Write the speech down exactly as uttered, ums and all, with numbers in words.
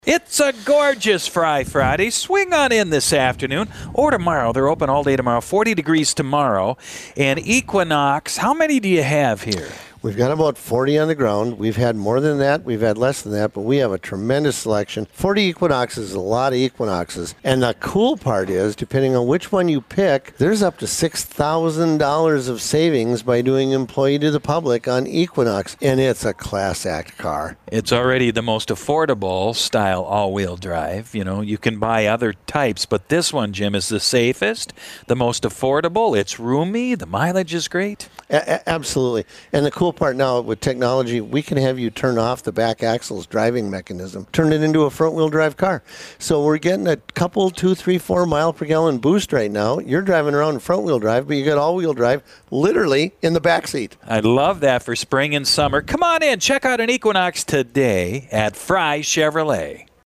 It's a gorgeous Fry Friday. Swing on in this afternoon or tomorrow. They're open all day tomorrow. forty degrees tomorrow. And Equinox, how many do you have here? We've got about forty on the ground. We've had more than that. We've had less than that, but we have a tremendous selection. forty Equinoxes is a lot of Equinoxes. And the cool part is, depending on which one you pick, there's up to six thousand dollars of savings by doing employee to the public on Equinox. And it's a class act car. It's already the most affordable style all-wheel drive. You know, you can buy other types, but this one, Jim, is the safest, the most affordable. It's roomy. The mileage is great. A- absolutely. And the cool part now with technology, we can have you turn off the back axle's driving mechanism, turn it into a front-wheel drive car. So we're getting a couple, two, three, four mile per gallon boost right now. You're driving around in front-wheel drive, but you got all-wheel drive literally in the back seat. I love that for spring and summer. Come on in. Check out an Equinox today at Fry Chevrolet.